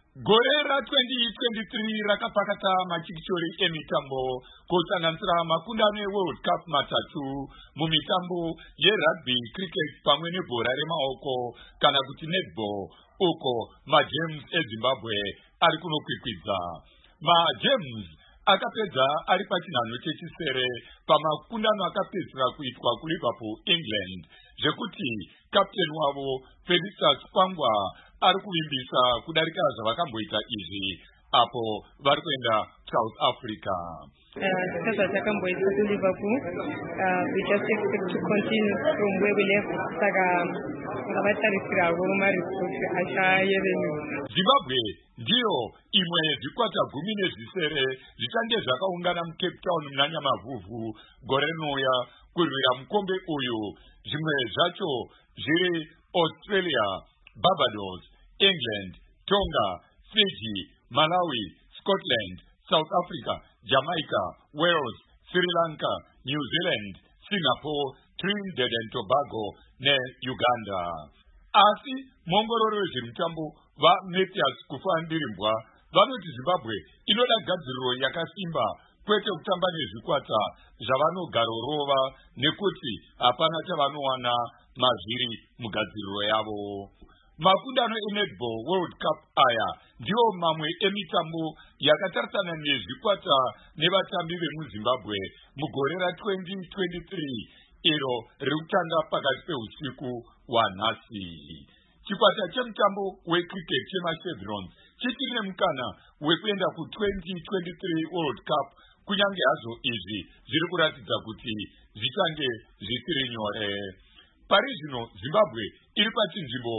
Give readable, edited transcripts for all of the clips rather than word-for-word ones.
Gore ra 2023 rakapakata machikichori emitambo kusanganisira makundano eWorld Cup matatu mumitambo yerugby, cricket pamwe nebhora remaoko kana kuti netball, uko maGems eZimbabwe ari kunokwikwidza. MaGems akapedza ari pachinhanho chechisere pamakundano akapedzisira kuitwa kuLiverpool, England, zvekuti kapteni wavo Felicitas Kwangwa ari kuvimbisa kudarika zvavakamboita izvi apo vari kuenda South Africa. Takamboita kuLiverpool, we just expect to continue from where we left. Saka ngavatarisira maresource ashayevenyu. Zimbabwe ndiyo imwe zvikwata 10 zvichange zvakaungana muCape Town muna Nyamavhuvhu gore rinouya kurwira mukombe uyu. Zvimwe zvacho zviri Australia, Barbados, England, Tonga, Fiji, Malawi, Scotland, South Africa, Jamaica, Wales, Sri Lanka, New Zealand, Singapore, Trinidad and Tobago neUganda. Asi mongororo wezvemutambo vaMatthias Kufandirimbwa vanoti Zimbabwe inoda gadziriro yakasimba, kwete kutamba nezvikwata zvavanogara nekuti hapana chavanowana mazviri mugadziriro yavo. Makundano eNetball World Cup aya ndiwo mamwe emitambo yakatarisana nezvikwata nevatambi vemuZimbabwe mugore ra2023 iro ririkutanga pakati peusiku hwanhasi. Chikwata chemutambo wecricket chemaChevrons chichiri nemukana wekuenda ku2023 World Cup, kunyange hazvo izvi zviri kuratidza kuti zvichange zvisiri nyore. Pari zvino Zimbabwe iri pachinzvimbo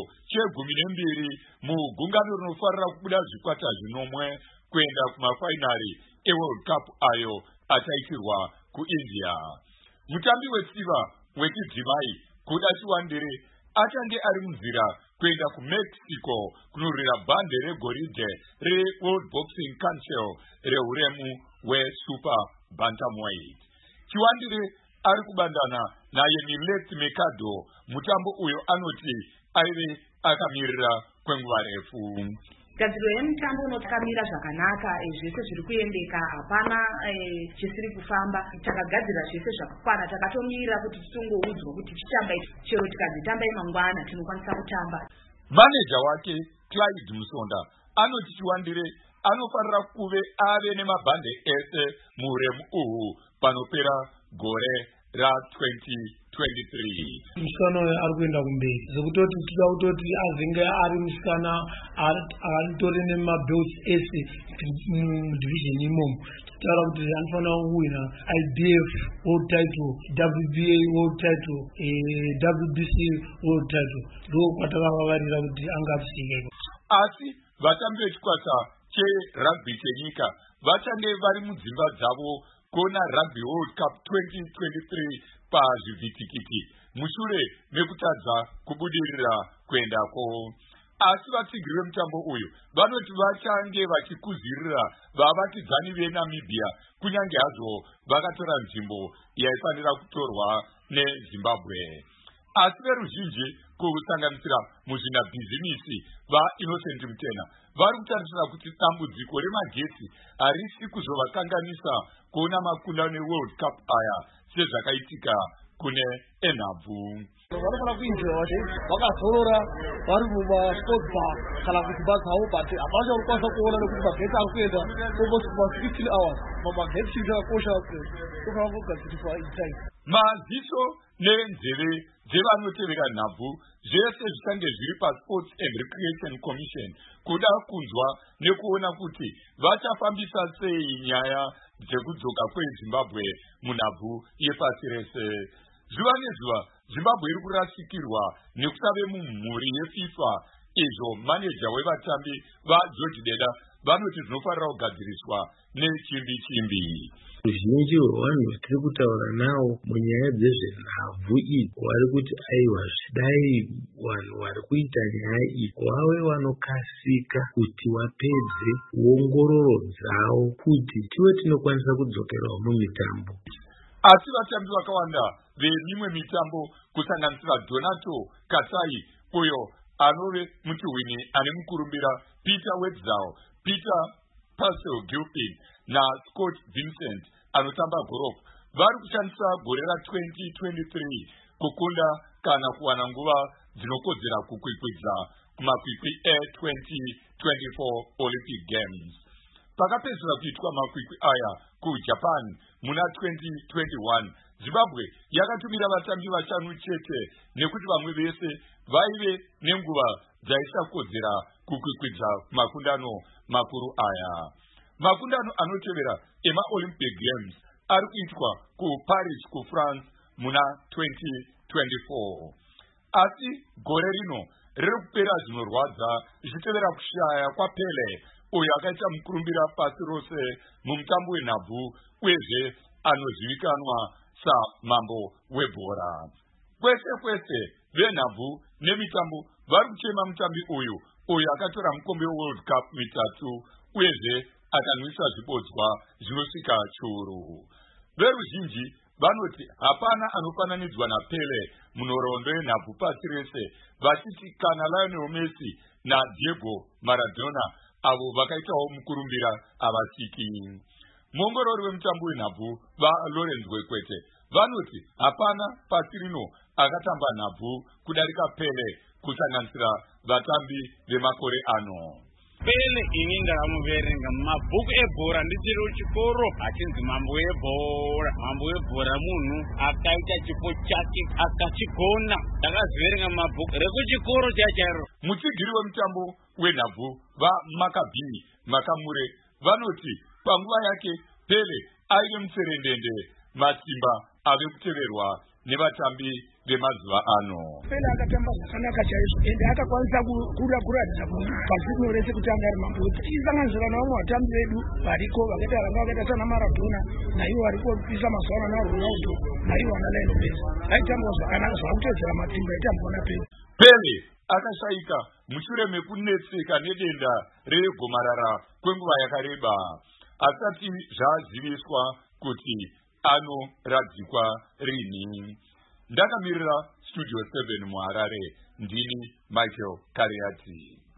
che12 mugungano rinofarira kubuda zvikwata 9 kuenda kumafainari eWorld Cup ayo achaitirwa kuIndia. Mutambi wetsiva wechidzimai Kuda Chiwandire achange ari munzira kuenda kuMexico kunorwira bhande regoridhe reWorld Boxing Council rehuremu hweSuper Bantamweight. Chiwandire ari kubandana naYemi Mercado, mutambo uyo anoti aive akamirira kwenguva refu. Gadziriro yemutambo unotakamira zvakanaka, zvese zviri kuendeka, hapana chisiri kufamba. Takagadzira zvese zvakakwana, takatomirira kuti titongoudzwa kuti tichitamba chero tikazitamba mangwana tinokwanisa kutamba. Maneja wake Clyde Musonda anoti Chiwandire anofanira kuve ave nemabhande ese muhuremu uhu panopera gore ra2023. Musikana ari kuenda kumberi zvekutoti tida kutoti azinge ari musikana atori nemabelts ese mudivision imomo. Taura kuti anofanira kuwina IBF world title, WBA world title, WBC world title. Ndo kwatakavavarira kuti angapsika. Asi vatambi vechikwata cherugby chenyika vachange vari mudzimba dzavo kuona Rugby World Cup 2023 pazvivhitikiti mushure mekutadza kubudirira kuendako. Asi vatsigiri vemutambo uyu vanoti vachange vachikuzirira vavatidzani veNamibia, kunyange hazvo vakatora nzvimbo yaifanira kutorwa neZimbabwe. Asi veruzhinji kusanganisira muzvinabhizinisi vaInnocent Mutena vari kutarisira kuti dambudziko remagetsi harisi kuzovakanganisa kuona makundano eWorld Cup aya sezvakaitika kune enhabvu. Vanofana kuinzwa vakazorora vari mumasports bar kana kuti badzavo, but hapana unokwanisa kuona nekuti magetsi ari kuenda almost 16 hours. Magetsi akakosha tofanira kugadziriswa in time. Maziso nenzeve dzevanotevera nhabvu zvese zvichange zviri paSports and Recreation Commission kuda kunzwa nekuona kuti vachafambisa sei nyaya dzekudzoka kweZimbabwe munhabvu yepasi rese. Zuva nezuva Zimbabwe iri kurasikirwa nekusave mumhuri yeFIFA, izvo maneja wevatambi vaGeorge Deda vanoti zvinofanira kugadziriswa nechimbi-chimbi. Ruzhinji rwevanhu vatiri kutaura navo munyaya dzezvenhabvu idzi vari kuti aiwa zvidai vanhu vari kuita nyaya iyi vave vanokasika kuti vapedze ongororo dzavo kuti tive tinokwanisa kudzokerawo mumitambo. Asi vatambi vakawanda vemimwe mitambo kusanganisira Donato Kasai uyo anove muchiwini ane mukurumbira Peter Wetzel, Peter Pascal Gilpin naScott Vincent anotamba golf vari kushandisa gore ra2023 kukunda kana kuwana nguva dzinokodzera kukwikwidza kumakwikwi e2024 Olympic Games. Pakapedzisira kuitwa makwikwi aya kuJapan muna 2021, Zimbabwe yakatumira vatambi vashanu chete nekuti vamwe vese vaive nenguva dzaisakodzera kukwikwidza makundano makuru aya. Makundano anotevera ema-Olympic Games ari kuitwa kuParis kuFrance muna 2024. Asi gore rino riri kupera zvinorwadza zvichitevera kushaya kwaPele, uyo akaita mukurumbira pasi rose mumutambo wenhabvu uyezve anozivikanwa samambo webhora. Kwese venhabvu nemitambo vari kuchema mutambi uyu akatora mukombe weWorld Cup mitatu uyezve akanwisa zvibodzwa zvinosvika chiuru. Veruzhinji vanoti hapana anofananidzwa naPele munhoroondo yenhabvu pasi rese, vachiti kana Lionel Messi naDiego Maradona avo vakaitawo mukurumbira havasviki. Muongorori wemutambo wenhabvu vaLawrence Wekwete vanoti hapana pasi rino akatamba nhabvu kudarika Pele kusanganisira vatambi vemakore ano. Pele ini ndakamuverenga mumabhuku ebhora ndichiri kuchikoro achinzi mambo webhora. Mambo webhora munhu akaita chipo chake akachigona. Ndakaziverenga mumabhuku rekuchikoro chachairo. Mutsigiri wemutambo wenhabvu vaMaccabi Makamure vanoti panguva yake Pele aive mutserendende, masimba ave kuteverwa nevatambi vemazuva ano. Pele akatamba zvakanaka chaizvo ende akakwanisa kuratidza pasi rino rese kuti anga ari mambo wedu. Tichisanganisira navamwe vatambi vedu variko vakaita sana Maradona naivo variko kuisa mazuva ano naRonaldo naivo ana Lionel Messi vaitambawo zvakanaka zvakutedzera matsimba aitambwa naPele. Pele akashayika mushure mekunetseka nedenda regomarara kwenguva yakareba asati zvaziviswa kuti anoradzikwa rini. Ndakamirira Studio 7 muHarare, ndini Michael Kariati.